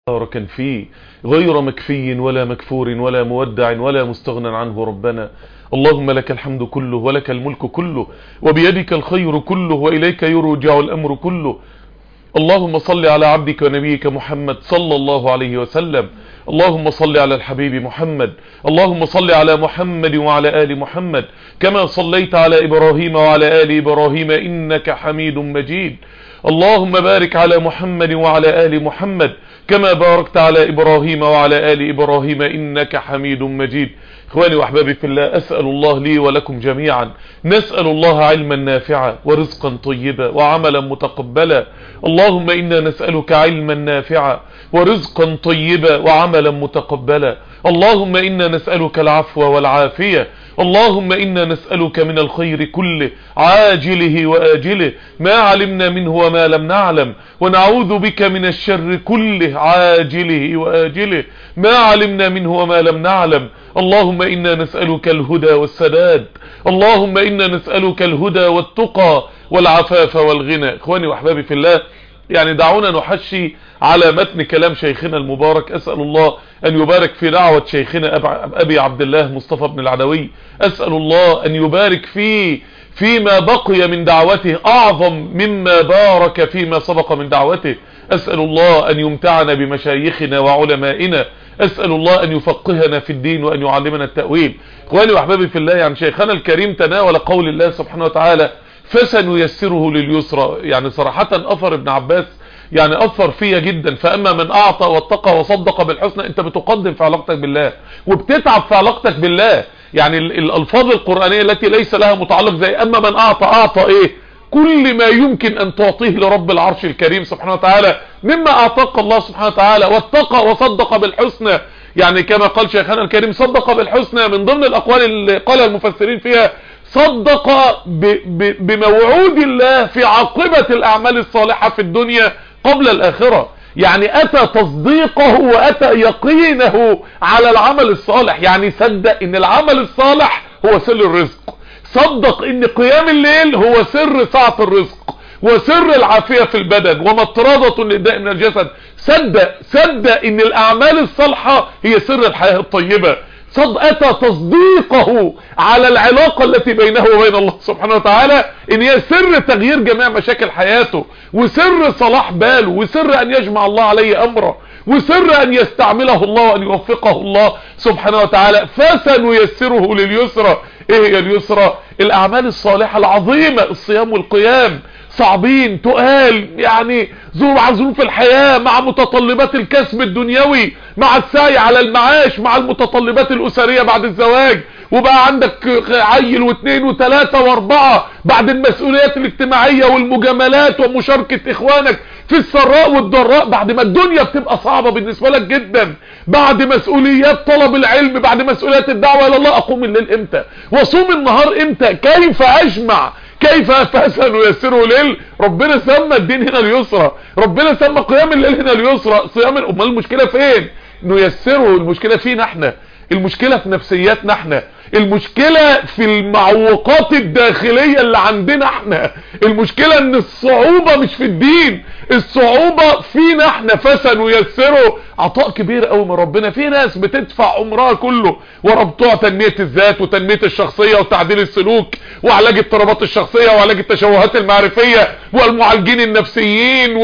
باركا فيه غير مكفي ولا مكفور ولا مودع ولا مستغنى عنه ربنا. اللهم لك الحمد كله ولك الملك كله وبيدك الخير كله وإليك يرجع الأمر كله. اللهم صل على عبدك ونبيك محمد صلى الله عليه وسلم. اللهم صل على الحبيب محمد. اللهم صل على محمد وعلى آل محمد كما صليت على إبراهيم وعلى آل إبراهيم إنك حميد مجيد. اللهم بارك على محمد وعلى آل محمد كما باركت على إبراهيم وعلى آل إبراهيم إنك حميد مجيد. إخواني وأحبابي في الله، أسأل الله لي ولكم جميعا، نسأل الله علما نافعا ورزقا طيبا وعملا متقبلا. اللهم إنا نسألك علما نافعا ورزقا طيبا وعملا متقبلا. اللهم إنا نسألك العفو والعافية. اللهم إنا نسألك من الخير كله عاجله وآجله ما علمنا منه وما لم نعلم، ونعوذ بك من الشر كله عاجله وآجله ما علمنا منه وما لم نعلم. اللهم إنا نسألك الهدى والسداد. اللهم إنا نسألك الهدى والتقى والعفاف والغنى. إخواني وأحبابي في الله، يعني دعونا نحشي على متن كلام شيخنا المبارك. أسأل الله أن يبارك في دعوة شيخنا أبي عبد الله مصطفى بن العدوي. أسأل الله أن يبارك فيما بقي من دعوته أعظم مما بارك فيما سبق من دعوته. أسأل الله أن يمتعنا بمشايخنا وعلمائنا. أسأل الله أن يفقهنا في الدين وأن يعلمنا التأويل. إخواني وأحبابي في الله، يعني شيخنا الكريم تناول قول الله سبحانه وتعالى فسنيسره لليسرى. يعني صراحة أثر ابن عباس يعني أثر فيا جدا. فأما من أعطى واتقى وصدق بالحسنى، أنت بتقدم في علاقتك بالله وبتتعب في علاقتك بالله. يعني الألفاظ القرآنية التي ليس لها متعلق زي أما من أعطى إيه؟ كل ما يمكن أن تعطيه لرب العرش الكريم سبحانه وتعالى مما أعطاك الله سبحانه وتعالى. واتقى وصدق بالحسنى، يعني كما قال شيخنا الكريم صدق بالحسنى. من ضمن الأقوال اللي قال المفسرين فيها صدق بموعود الله في عاقبة الأعمال الصالحة في الدنيا قبل الآخرة. يعني أتى تصديقه وأتى يقينه على العمل الصالح. يعني صدق إن العمل الصالح هو سر الرزق، صدق إن قيام الليل هو سر سعة الرزق وسر العافية في البدن ومطردة للداء من الجسد. صدق إن الأعمال الصالحة هي سر الحياة الطيبة. أتى تصديقه على العلاقة التي بينه وبين الله سبحانه وتعالى ان هي سر تغيير جميع مشاكل حياته وسر صلاح باله وسر ان يجمع الله عليه امره وسر ان يستعمله الله وان يوفقه الله سبحانه وتعالى. فسنيسره لليسرى. ايه هي اليسرى؟ الاعمال الصالحة العظيمة، الصيام والقيام صعبين تقال، يعني مع ظروف الحياة، مع متطلبات الكسب الدنيوي، مع السعي على المعاش، مع المتطلبات الأسرية بعد الزواج، وبقى عندك عيل واثنين وثلاثة واربعة، بعد المسؤوليات الاجتماعية والمجاملات ومشاركة اخوانك في السراء والضراء، بعد ما الدنيا بتبقى صعبة بالنسبة لك جدا، بعد مسؤوليات طلب العلم، بعد مسؤوليات الدعوة الى الله. اقوم الليل امتى واصوم النهار امتى؟ كيف اجمع؟ كيف فسنيسره ليل؟ ربنا سمى الدين هنا اليسرى، ربنا سمى قيام الليل هنا اليسرى. صيام امال المشكلة فين؟ نيسره. المشكلة فينا احنا، المشكلة في نفسياتنا احنا، المشكلة في المعوقات الداخلية اللي عندنا احنا، المشكلة ان الصعوبة مش في الدين، الصعوبة فينا احنا. فسنيسره عطاء كبير قوي من ربنا. في ناس بتدفع عمرها كله ورا بتوع تنمية الذات وتنمية الشخصية وتعديل السلوك وعلاج اضطرابات الشخصية وعلاج التشوهات المعرفية والمعالجين النفسيين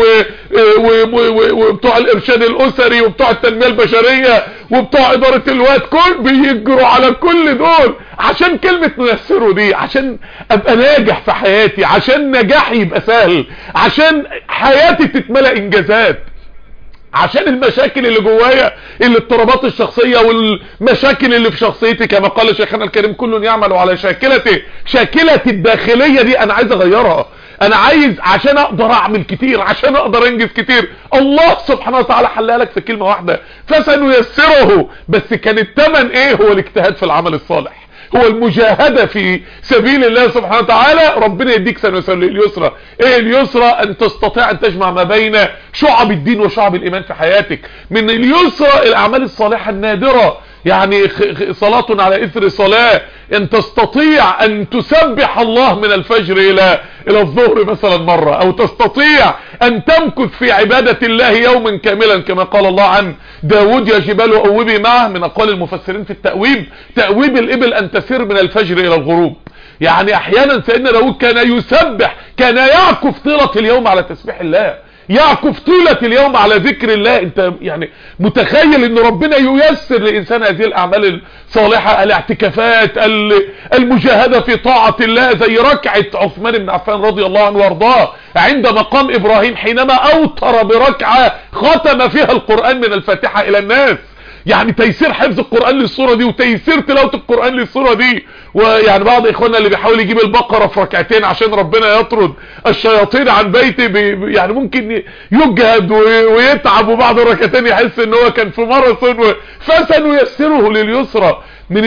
وبتوع الارشاد الاسري وبتوع التنمية البشرية وبتوع ادارة الوقت. كل بيجروا على كل دول عشان كلمة نيسره دي، عشان ابقى ناجح في حياتي، عشان نجاحي يبقى سهل، عشان حياتي تتملأ انجازات، عشان المشاكل اللي جوايا، الاضطرابات الشخصية والمشاكل اللي في شخصيتي، كما قال شيخنا الكريم كل يعمل على شاكلته. شاكلتي الداخلية دي انا عايز اغيرها، انا عايز عشان اقدر اعمل كتير، عشان اقدر انجز كتير. الله سبحانه وتعالى حلها لك في كلمة واحدة، فسنيسره. بس كان الثمن ايه؟ هو الاجتهاد في العمل الصالح، هو المجاهدة في سبيل الله سبحانه وتعالى. ربنا يديك سنيسر اليسرى. ايه اليسرى؟ ان تستطيع ان تجمع ما بين شعب الدين وشعب الايمان في حياتك. من اليسرى الاعمال الصالحة النادرة يعني صلاة على اثر صلاة، ان تستطيع ان تسبح الله من الفجر الى الظهر مثلا مرة، او تستطيع ان تمكث في عبادة الله يوما كاملا كما قال الله عن داود يا جبال اوبي معه. من اقوال المفسرين في التأويب، تأويب الابل ان تسير من الفجر الى الغروب. يعني احيانا سيدنا داود كان يسبح، كان يعكف طيلة اليوم على تسبيح الله، يعكف طيلة اليوم على ذكر الله. انت يعني متخيل ان ربنا ييسر لإنسان هذه الأعمال الصالحة، الاعتكافات، المجاهدة في طاعة الله، زي ركعة عثمان بن عفان رضي الله عنه وارضاه عند مقام إبراهيم حينما أوتر بركعة ختم فيها القرآن من الفاتحة إلى الناس. يعني تيسير حفظ القرآن للصورة دي، وتيسير تلاوة القرآن للصورة دي. ويعني بعض اخواننا اللي بيحاول يجيب البقرة في ركعتين عشان ربنا يطرد الشياطين عن بيته، يعني ممكن يجهد ويتعب، وبعض الركعتين يحس ان هو كان في ماراثون. فسنيسره لليسرى. من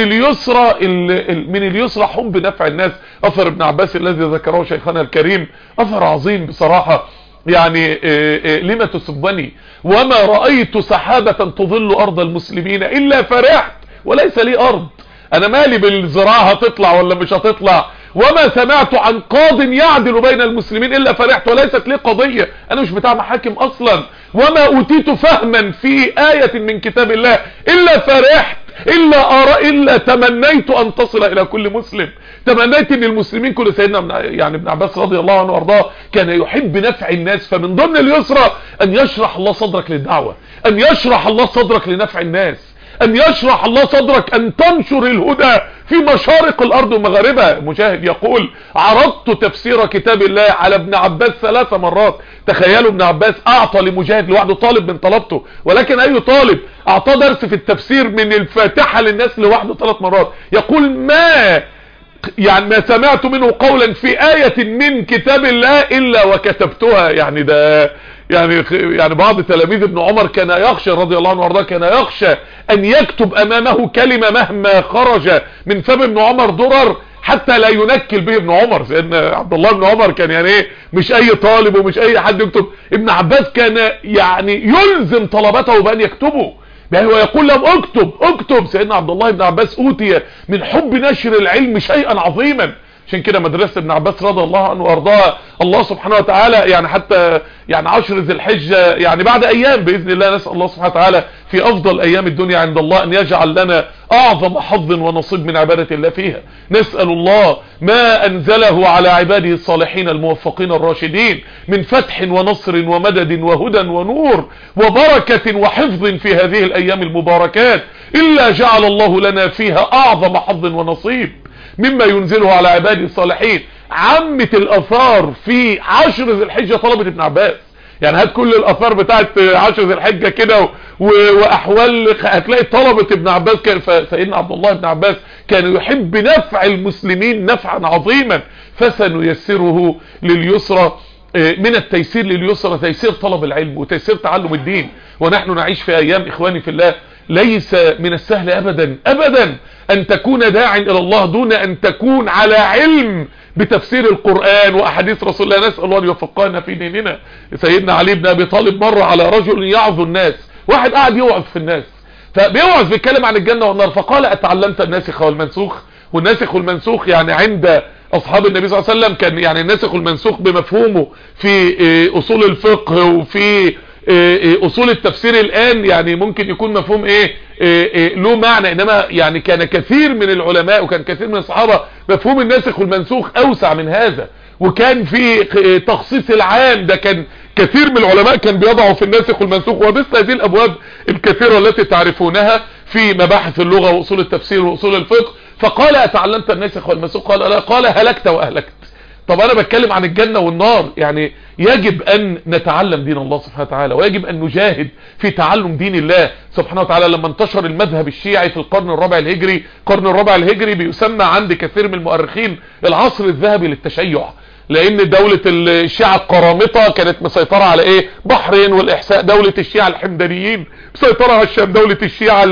اليسرى حب نفع الناس. اثر ابن عباس الذي ذكره شيخنا الكريم اثر عظيم بصراحة. يعني لما تسبني وما رأيت سحابة تظل أرض المسلمين إلا فرحت وليس لي أرض. أنا مالي بالزراعة هتطلع ولا مش هتطلع. وما سمعت عن قاض يعدل بين المسلمين إلا فرحت وليست لي قضية، أنا مش بتاع محاكم أصلا. وما أوتيت فهما في آية من كتاب الله إلا فرحت، إلا تمنيت أن تصل إلى كل مسلم. تمنيت أن المسلمين كل سيدنا يعني ابن عباس رضي الله عنه وارضاه كان يحب نفع الناس. فمن ضمن اليسرى أن يشرح الله صدرك للدعوة، أن يشرح الله صدرك لنفع الناس، أن يشرح الله صدرك أن تنشر الهدى في مشارق الأرض ومغاربها. مجاهد يقول عرضت تفسير كتاب الله على ابن عباس 3 مرات. تخيلوا ابن عباس أعطى لمجاهد لوحده، طالب من طلبته، ولكن أي طالب أعطاه درس في التفسير من الفاتحة للناس لوحده 3 مرات. يقول ما سمعت منه قولا في آية من كتاب الله إلا وكتبتها. يعني ده يعني بعض تلاميذ ابن عمر كان يخشى رضي الله عنه وارضاه، كان يخشى ان يكتب امامه كلمة مهما خرج من فم ابن عمر درر حتى لا ينكل به ابن عمر. سيدنا عبد الله بن عمر كان يعني ايه، مش اي طالب ومش اي حد يكتب. ابن عباس كان يعني يلزم طلبته بان يكتبوا، يعني ويقول لهم اكتب. سيدنا عبد الله بن عباس اوتي من حب نشر العلم شيئا عظيما. عشان كده مدرسة ابن عباس رضي الله عنه وارضاها الله سبحانه وتعالى يعني حتى يعني 10 ذي الحجة يعني بعد ايام باذن الله، نسأل الله سبحانه وتعالى في افضل ايام الدنيا عند الله ان يجعل لنا اعظم حظ ونصيب من عبادة الله فيها. نسأل الله ما انزله على عباده الصالحين الموفقين الراشدين من فتح ونصر ومدد وهدى ونور وبركة وحفظ في هذه الايام المباركات، الا جعل الله لنا فيها اعظم حظ ونصيب مما ينزله على عباده الصالحين. عامة الاثار في 10 ذي الحجة طلبت ابن عباس. يعني هات كل الاثار بتاعت 10 ذي الحجة كده واحوال هتلاقي طلبة ابن عباس. كان سيدنا عبد الله بن عباس كان يحب نفع المسلمين نفعا عظيما. فسنيسره لليسرى. من التيسير لليسرى تيسير طلب العلم وتيسير تعلم الدين. ونحن نعيش في ايام اخواني في الله ليس من السهل ابدا ان تكون داعٍ الى الله دون ان تكون على علم بتفسير القرآن واحاديث رسول الله. نسأل الله ان يوفقنا في ديننا. سيدنا علي بن ابي طالب مر على رجل يعظ الناس، واحد قاعد يوعظ في الناس، فبيوعظ بيتكلم عن الجنة والنار، فقال اتعلمت الناسخ والمنسوخ؟ والناسخ والمنسوخ يعني عند اصحاب النبي صلى الله عليه وسلم كان يعني الناسخ والمنسوخ بمفهومه في اصول الفقه وفي اصول التفسير الان يعني ممكن يكون مفهوم له معنى، انما يعني كان كثير من العلماء وكان كثير من الصحابة مفهوم الناسخ والمنسوخ اوسع من هذا. وكان في تخصيص العام، ده كان كثير من العلماء كان بيضعوا في الناسخ والمنسوخ. ومثل هذه الابواب الكثيرة التي تعرفونها في مباحث اللغة واصول التفسير واصول الفقه. فقال اتعلمت الناسخ والمنسوخ؟ قال لا. قال هلكت واهلكت. طب انا بتكلم عن الجنة والنار. يعني يجب ان نتعلم دين الله سبحانه وتعالى، ويجب ان نجاهد في تعلم دين الله سبحانه وتعالى. لما انتشر المذهب الشيعي في القرن الرابع الهجري بيسمى عند كثير من المؤرخين العصر الذهبي للتشيع، لان دولة الشيعة القرامطة كانت مسيطرة على بحرين والاحساء، دولة الشيعة الحمدانيين مسيطرة على الشام، دولة الشيعة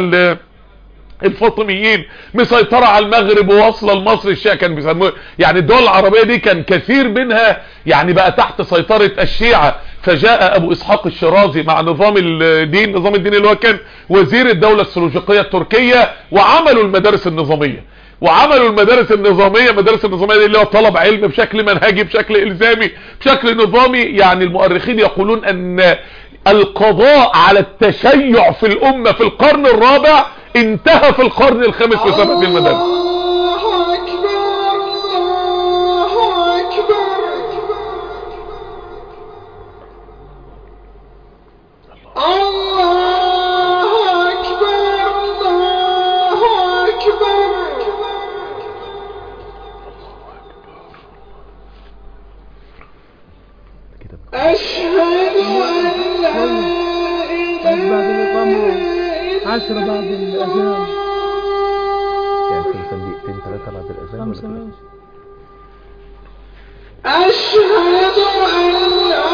الفاطميين مسيطرة على المغرب وواصلة لمصر. الشيعة كان بيسموه يعني الدول العربية دي كان كثير منها يعني بقى تحت سيطرة الشيعة. فجاء ابو اسحاق الشيرازي مع نظام الدين اللي هو كان وزير الدولة السلوجقية التركية، وعملوا المدارس النظامية. المدارس النظامية دي اللي هو طلب علم بشكل منهجي، بشكل الزامي، بشكل نظامي. يعني المؤرخين يقولون ان القضاء على التشيع في الامة في القرن الرابع انتهى في القرن الخامس بسبب المدارس. أشهد أن لا إله 10 بعد الأذان، يعني كل دقيقتين 3 بعد الأذان ولا كده؟ أشهد أن لا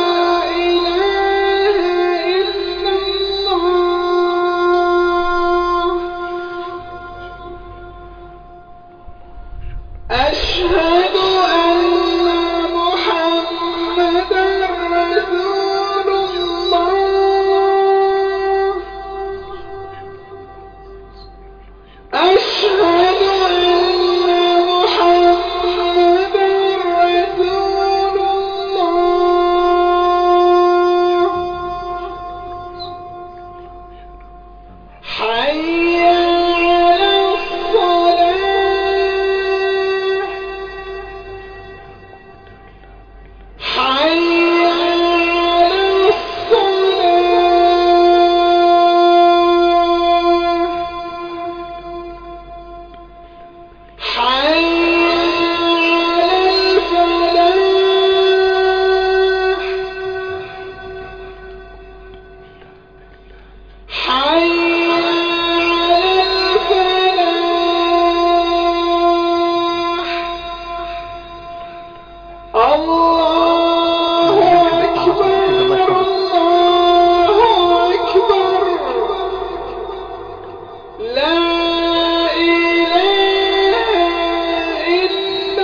إله إلا الله، أشهد أن محمدا رسول الله، أشهد أن محمدا رسول الله، حي على الصلاة، حي على الصلاة، حي على الفلاح، حي على الفلاح. الله أكبر، الله أكبر، لا إله إلا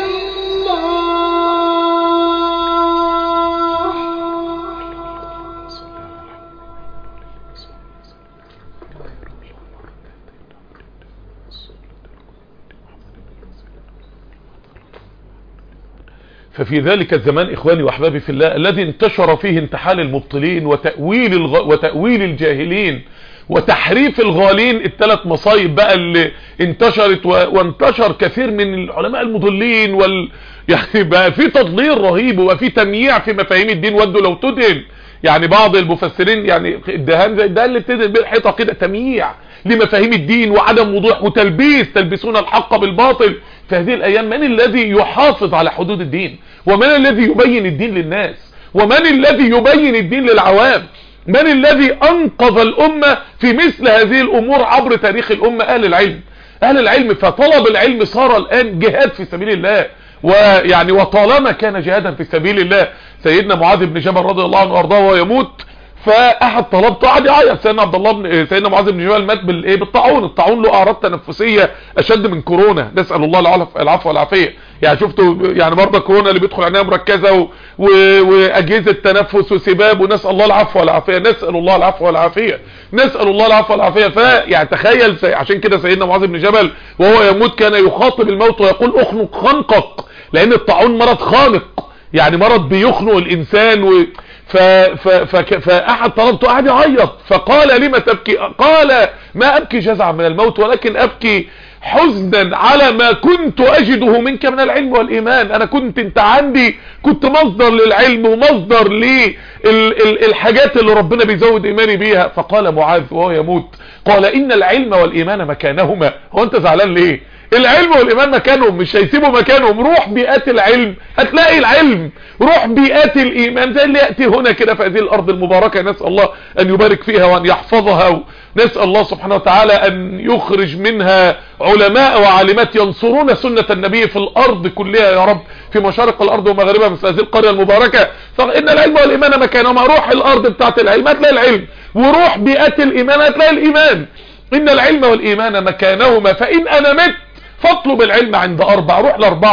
ففي ذلك الزمان اخواني واحبابي في الله الذي انتشر فيه انتحال المبطلين وتأويل الجاهلين وتحريف الغالين، الثلاث مصايب بقى اللي انتشرت وانتشر كثير من العلماء المضلين يعني بقى في تضليل رهيب وبقى في تمييع في مفاهيم الدين. ودوا لو تدهن، يعني بعض المفسرين يعني الدهان زي ده اللي بتدهن بالحيطه كده، تمييع لمفاهيم الدين وعدم وضوح تلبسون الحق بالباطل. في هذه الايام من الذي يحافظ على حدود الدين؟ ومن الذي يبين الدين للناس؟ ومن الذي يبين الدين للعوام؟ من الذي انقذ الامة في مثل هذه الامور عبر تاريخ الامة؟ اهل العلم. فطلب العلم صار الان جهاد في سبيل الله، ويعني وطالما كان جهادا في سبيل الله. سيدنا معاذ بن جبل رضي الله عنه وارضاه وهو يموت، فاحد طلبته قعد يعيط. سيدنا معاذ بن جبل مات بالطاعون. الطاعون له اعراض تنفسيه اشد من كورونا، نسال الله العفو والعافيه. يعني شفتوا يعني مرضى كورونا اللي بيدخل عنايه مركزه واجهزه تنفس وسباب، ونسال الله العفو والعافيه، نسال الله العفو والعافيه. فيعني تخيل، عشان كده سيدنا معاذ بن جبل وهو يموت كان يخاطب الموت ويقول اخنق خنقك، لان الطاعون مرض خانق، يعني مرض بيخنق الانسان. فاحد طلبته قعد يعيط، فقال لما تبكي؟ قال ما ابكي جزعا من الموت، ولكن ابكي حزنا على ما كنت اجده منك من العلم والايمان. انا انت عندي كنت مصدر للعلم ومصدر للحاجات اللي ربنا بيزود ايماني بيها. فقال معاذ وهو يموت، قال ان العلم والايمان مكانهما. هو انت زعلان ليه؟ العلم والايمان مكانهم، مش هيسيبوا مكانهم. روح بيئات العلم هتلاقي العلم، روح بيئات الايمان زي اللي ياتي هنا كده في هذه الارض المباركه. نسال الله ان يبارك فيها وان يحفظها، ونسال الله سبحانه وتعالى ان يخرج منها علماء وعالمات ينصرون سنه النبي في الارض كلها يا رب، في مشارق الارض ومغاربها، مثل هذه القريه المباركه. فان العلم والايمان مكانهما. روح الارض بتاعت العلم هتلاقي العلم، وروح بيئات الايمان هتلاقي الايمان. ان العلم والايمان مكانهما، فان انا مت فاطلب العلم عند 4. روح ل4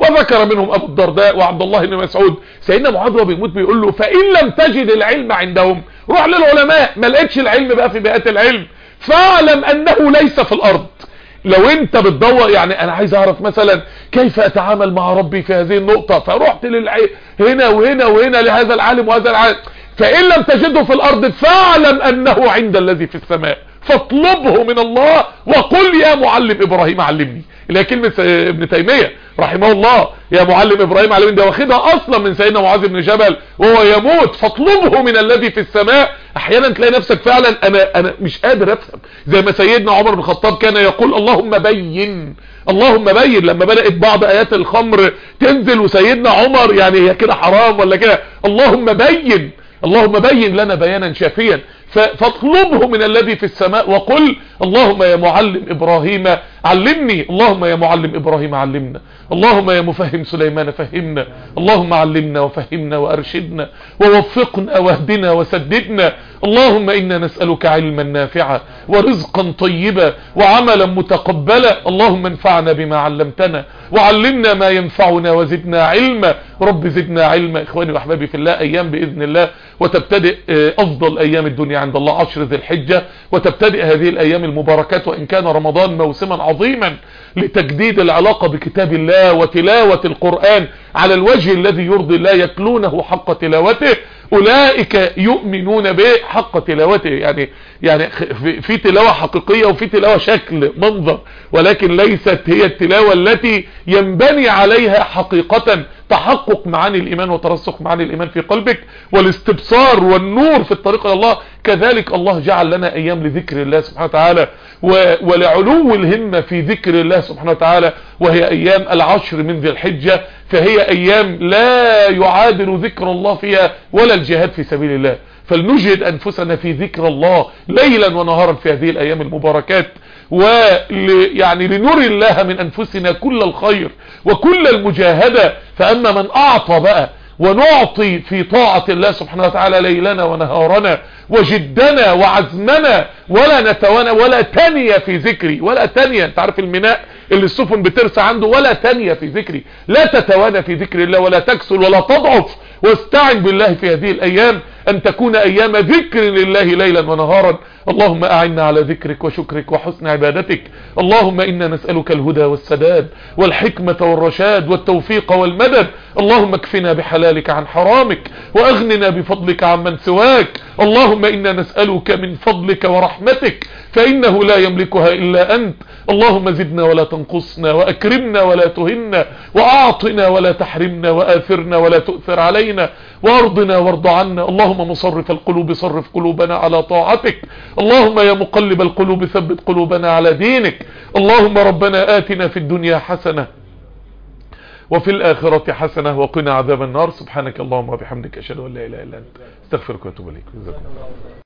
فذكر منهم ابو الدرداء وعبد الله بن مسعود. سيدنا معاذ وهو بيموت بيقول له فان لم تجد العلم عندهم روح للعلماء، ما لقيتش العلم بقى في بيئات العلم فاعلم انه ليس في الارض. لو انت بتدور يعني انا عايز اعرف مثلا كيف اتعامل مع ربي في هذه النقطة، فرحت هنا وهنا وهنا لهذا العالم وهذا العالم، فان لم تجده في الارض فاعلم انه عند الذي في السماء فاطلبه من الله وقل يا معلم ابراهيم علمني. اللي هي كلمة ابن تيمية رحمه الله، يا معلم ابراهيم علمني، ده واخدها اصلا من سيدنا معاذ بن جبل وهو يموت، فاطلبه من الذي في السماء. احيانا تلاقي نفسك فعلا انا مش قادر افهم، زي ما سيدنا عمر بن الخطاب كان يقول اللهم بين اللهم بين، لما بدأت بعض ايات الخمر تنزل وسيدنا عمر يعني هي كده حرام ولا كده، اللهم بين اللهم بين لنا بيانا شافيا، فاطلبه من الذي في السماء وقل اللهم يا معلم ابراهيم علمني، اللهم يا معلم ابراهيم علمنا، اللهم يا مفهم سليمان فهمنا، اللهم علمنا وفهمنا وارشدنا ووفقنا واهدنا وسددنا، اللهم انا نسألك علما نافعا ورزقا طيبا وعملا متقبلا، اللهم انفعنا بما علمتنا وعلمنا ما ينفعنا وزدنا علما. رب زدنا علما. اخواني واحبابي في الله، ايام باذن الله وتبتدئ افضل ايام الدنيا عند الله 10 ذي الحجة، وتبتدئ هذه الايام المباركات، وان كان رمضان موسما عظيما لتجديد العلاقة بكتاب الله وتلاوة القرآن على الوجه الذي يرضي الله، يتلونه حق تلاوته، اولئك يؤمنون به حق تلاوته. يعني في تلاوة حقيقية وفي تلاوة شكل منظر، ولكن ليست هي التلاوة التي ينبني عليها حقيقة تحقق معاني الايمان وترسخ معاني الايمان في قلبك والاستبصار والنور في الطريق الى الله. كذلك الله جعل لنا ايام لذكر الله سبحانه وتعالى ولعلو الهمة في ذكر الله سبحانه وتعالى، وهي ايام العشر من ذي الحجة، فهي ايام لا يعادل ذكر الله فيها ولا الجهاد في سبيل الله. فلنجهد انفسنا في ذكر الله ليلا ونهارا في هذه الايام المباركات، يعني لنري الله من انفسنا كل الخير وكل المجاهدة. فاما من اعطى بقى ونعطي في طاعة الله سبحانه وتعالى ليلنا ونهارنا وجدنا وعزمنا ولا نتوانى ولا تانية في ذكري، ولا تانية، انت عارف الميناء اللي السفن بترسى عنده، ولا تانية في ذكري، لا تتوانى في ذكر الله ولا تكسل ولا تضعف، واستعن بالله في هذه الايام ان تكون ايام ذكر لله ليلا ونهارا. اللهم اعنا على ذكرك وشكرك وحسن عبادتك، اللهم انا نسألك الهدى والسداد والحكمة والرشاد والتوفيق والمدد، اللهم اكفنا بحلالك عن حرامك واغننا بفضلك عمن سواك، اللهم انا نسألك من فضلك ورحمتك فانه لا يملكها الا انت، اللهم زدنا ولا تنقصنا واكرمنا ولا تهنا واعطنا ولا تحرمنا واثرنا ولا تؤثر علينا وارضنا وارض عنا، اللهم مصرف القلوب صرف قلوبنا على طاعتك، اللهم يا مقلب القلوب ثبت قلوبنا على دينك، اللهم ربنا آتنا في الدنيا حسنة وفي الآخرة حسنة وقنا عذاب النار. سبحانك اللهم وبحمدك أشهد أن لا إله إلا أنت استغفرك واتوب إليك.